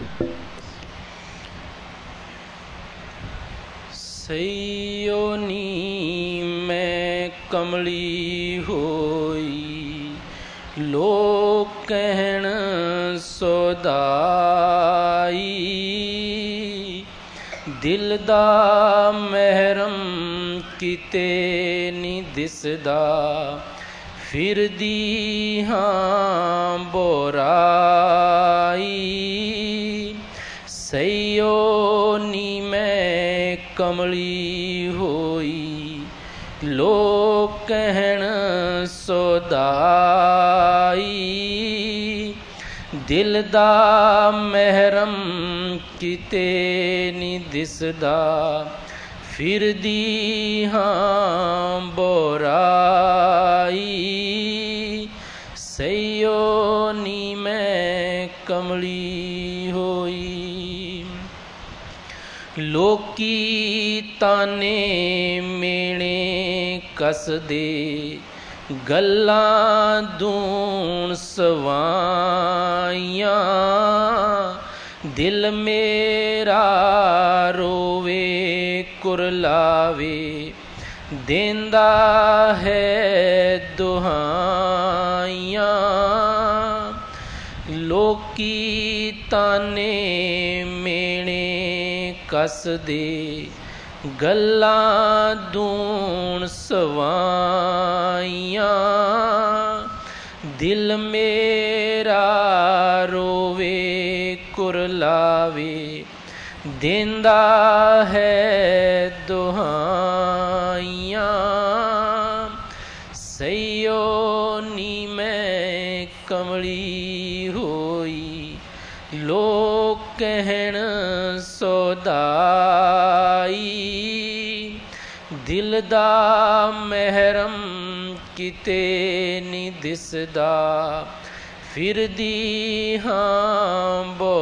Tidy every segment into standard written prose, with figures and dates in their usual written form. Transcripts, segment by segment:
ਸਈਓ ਨੀ ਮੈਂ ਕਮਲੀ ਹੋਈ, ਲੋਕ ਕਹਿਣ ਸੋਦਾਈ। ਦਿਲ ਦਾ ਮਹਿਰਮ ਕਿਤੇ ਨੀ ਦਿਸਦਾ, ਫਿਰਦੀ ਹਾਂ ਬੋਰਾਈ। ਸਈਓ ਨੀ ਮੈਂ ਕਮਲੀ ਹੋਈ, ਲੋਕ ਕਹਿਣ ਸੋਦਾਈ। ਦਿਲ ਦਾ ਮਹਿਰਮ ਕਿਤੇ ਨੀ ਦਿਸਦਾ, ਫਿਰਦੀ ਹਾਂ ਬੋਰਾਈ। ਸਈਓ ਨੀ ਮੈਂ ਕਮਲੀ ਹੋਈ। ਲੋਕੀ ਤਾਨੇ ਮੇਣੇ ਕੱਸਦੇ, ਗੱਲਾਂ ਦੂਣ ਸਵਾਈਆਂ। ਦਿਲ ਮੇਰਾ ਰੋਵੇ ਕੁਰਲਾਵੇ, ਦੇਂਦਾ ਹੈ ਦੁਹਾਈਆਂ। ਲੋਕੀ ਤਾਨੇ ਮੇਣੇ ਕੱਸਦੇ, ਗੱਲਾਂ ਦੂਣ ਸਵਾਈਆਂ। ਦਿਲ ਮੇਰਾ ਰੋਵੇ ਕੁਰਲਾਵੇ, ਦੇਂਦਾ ਹੈ ਦੁਹਾਈਆਂ। ਸਈਓ ਨੀ ਮੈਂ ਕਮਲੀ ਹੋਈ, ਲੋਕ ਕਹਿਣ ਸੋਦਾਈ। ਦਿਲ ਦਾ ਮਹਿਰਮ ਕਿਤੇ ਨੀ ਦਿਸਦਾ, ਫਿਰਦੀ ਹਾਂ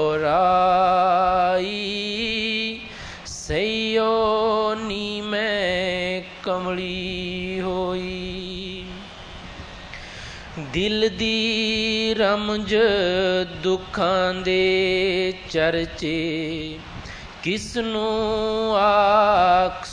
ਬੋਰਾਈ। ਸਈਓ ਨੀ ਮੈਂ ਕਮਲੀ ਹੋਈ। ਦਿਲ ਦੀ ਰਮਜ ਦੁੱਖਾਂ ਦੇ ਚਰਚੇ, ਕਿਸਨੂੰ ਆਖ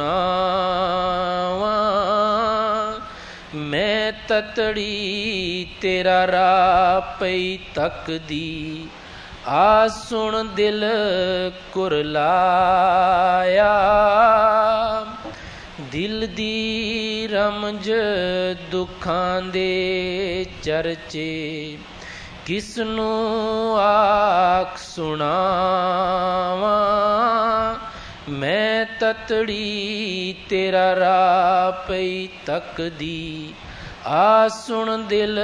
ਸੁਣਾਵਾਂ। ਮੈਂ ਤਤੜੀ ਤੇਰਾ ਰਾਹ ਪਈ ਤੱਕਦੀ, ਆ ਸੁਣ ਦਿਲ ਕੁਰਲਾਇਆ। ਦਿਲ ਦੀ ਰਮਜ ਦੁੱਖਾਂ ਦੇ ਚਰਚੇ, ਕਿਸਨੂੰ ਆਖ ਸੁਣਾਵਾਂ। ਮੈਂ ਤਤੜੀ ਤੇਰਾ ਰਾਹ ਪਈ ਤੱਕਦੀ, ਆ ਸੁਣ ਦਿਲ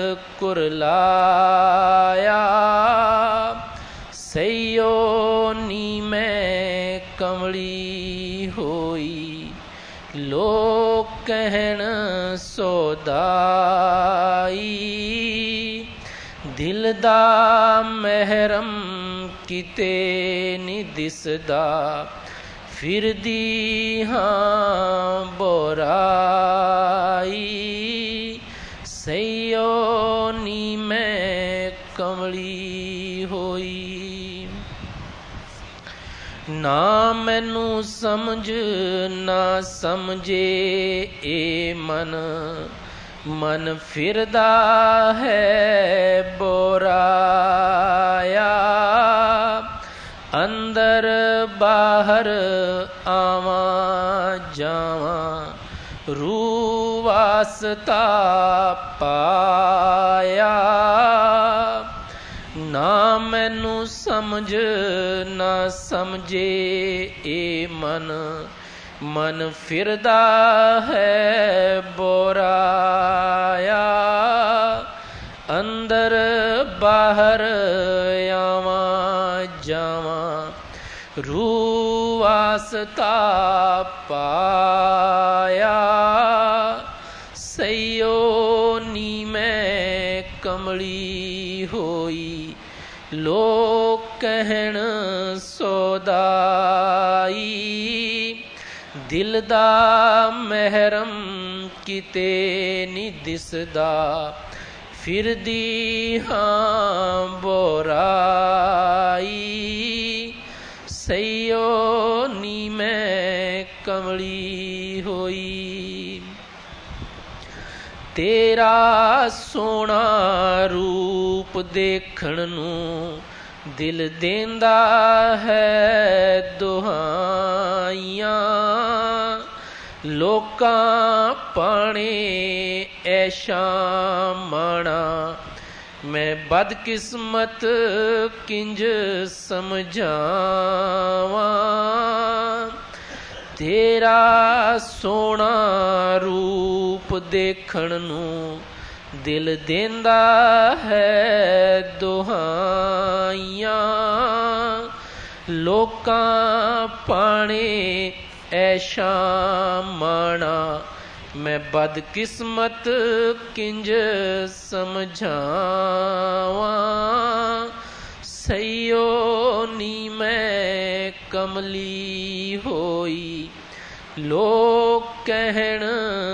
ਕੁਰਲਾਇਆ। ਸਈਓ ਨੀ ਮੈਂ ਕਮਲੀ ਹੋਈ, ਲੋਕ ਕਹਿਣ ਸੋਦਾਈ। ਦਿਲ ਦਾ ਮਹਿਰਮ ਕਿਤੇ ਨੀ ਦਿਸਦਾ, ਫਿਰਦੀ ਹਾਂ ਬੋਰਾਈ। ਸਈਓ ਨੀ ਮੈਂ ਕਮਲੀ ਹੋਈ। ਨਾ ਮੈਨੂੰ ਸਮਝ ਨਾ ਸਮਝੇ ਏ ਮਨ, ਮਨ ਫਿਰਦਾ ਹੈ ਬੋਰਾਇਆ। ਅੰਦਰ ਬਾਹਰ ਆਵਾਂ ਜਾਵਾਂ, ਰੂਹ ਵਾਸਤਾ ਪਾਇਆ। ਨਾ ਮੈਨੂੰ ਸਮਝ ਨਾ ਸਮਝੇ ਏ ਮਨ, ਮਨ ਫਿਰਦਾ ਹੈ ਬੋਰਾਇਆ। ਅੰਦਰ ਬਾਹਰ ਆਵਾਂ ਜਾਵਾਂ, ਰੂਹ ਵਾਸਤਾ ਪਾਇਆ। ਸਈਓ ਨੀ ਮੈਂ ਕਮਲੀ ਹੋਈ, ਲੋਕ ਕਹਿਣ ਸੋਦਾਈ। ਦਿਲ ਦਾ ਮਹਿਰਮ ਕਿਤੇ ਨੀ ਦਿਸਦਾ, ਫਿਰਦੀ ਹਾਂ ਬੋਰਾਈ। ਕਮਲੀ ਹੋਈ। ਤੇਰਾ ਸੋਹਣਾ ਰੂਪ ਦੇਖਣ ਨੂੰ ਦਿਲ ਦੇਂਦਾ ਹੈ ਦੁਹਾਈਆਂ। ਲੋਕਾਂ ਪਾਣੇ ਐਸ਼ਾ ਮਾਣਾ ਮੈਂ ਬਦਕਿਸਮਤ ਕਿੰਜ ਸਮਝਾਵਾਂ। ਤੇਰਾ ਸੋਹਣਾ ਰੂਪ ਦੇਖਣ ਨੂੰ ਦਿਲ ਦੇਂਦਾ ਹੈ ਦੁਹਾਈਆਂ। ਲੋਕਾਂ ਪਾਣੇ ਐਸ਼ਾ ਮਾਣਾ ਮੈਂ ਬਦਕਿਸਮਤ ਕਿੰਜ ਸਮਝਾਵਾਂ। ਸਈਓ ਨੀ ਮੈਂ ਕਮਲੀ ਹੋਈ ਲੋਕ ਕਹਿਣ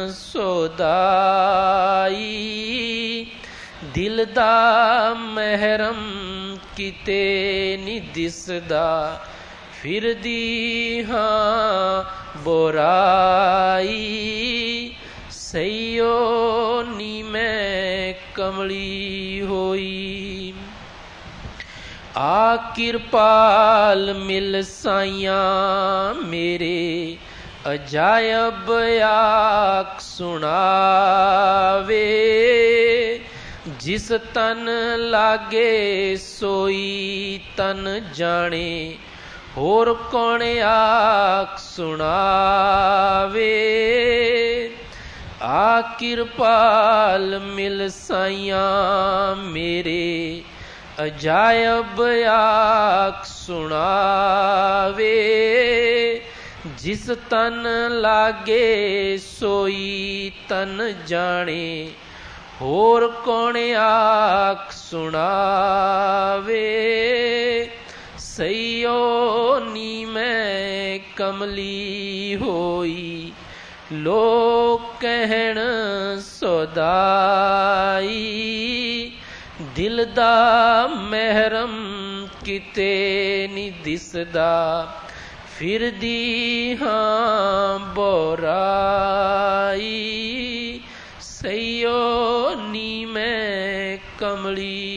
ਸੋਦਾਈ। ਦਿਲ ਦਾ ਮਹਿਰਮ ਕਿਤੇ ਨੀ ਦਿਸਦਾ ਫਿਰਦੀ ਹਾਂ ਬੁਰਾਈ। ਸਈਓ ਨੀ ਮੈਂ ਕਮਲੀ ਹੋਈ। ਆ ਕਿਰਪਾਲ ਮਿਲ ਸਾਈਆਂ ਮੇਰੇ ਅਜਾਇਬ ਆਖ ਸੁਣਾਵੇ। ਜਿਸ ਤਨ ਲਾਗੇ ਸੋਈ ਤਨ ਜਾਣੇ ਹੋਰ ਕੌਣ ਆਖ ਸੁਣਾਵੇ। ਆ ਕਿਰਪਾਲ ਮਿਲ ਸਾਈਆਂ ਮੇਰੇ ਅਜਾਇਬ ਆਖ ਸੁਣਾਵੇ। ਜਿਸ ਤਨ ਲਾਗੇ ਸੋਈ ਤਨ ਜਾਣੇ ਹੋਰ ਕੌਣ ਆਖ ਸੁਣਾਵੇ। ਸਈਓ ਨੀ ਮੈਂ ਕਮਲੀ ਹੋਈ ਲੋਕ ਕਹਿਣ ਸੋਦਾਈ। ਦਿਲ ਦਾ ਮਹਿਰਮ ਕਿਤੇ ਨੀ ਦਿਸਦਾ ਫਿਰਦੀ ਹਾਂ ਬੁਰਾਈ। ਸਈਓ ਨੀ ਮੈਂ ਕਮਲੀ